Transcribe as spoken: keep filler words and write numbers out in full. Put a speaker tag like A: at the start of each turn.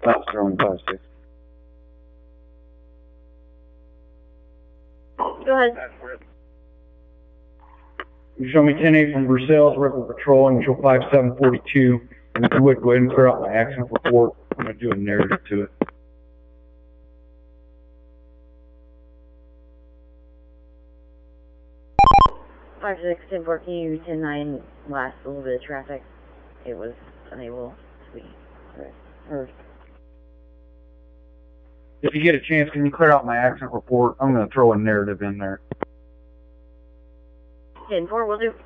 A: Stop throwing five six.
B: Go ahead.
A: You show me ten eight from Versailles, River Patrol, and show five seven forty-two. And if you would, go ahead and clear out my accident report. I'm going to do a narrative to it.
B: five six, ten four, can you ten nine last a little bit of traffic? It was unable to be heard.
A: If you get a chance, can you clear out my accident report? I'm going to throw a narrative in there.
B: ten four, will do.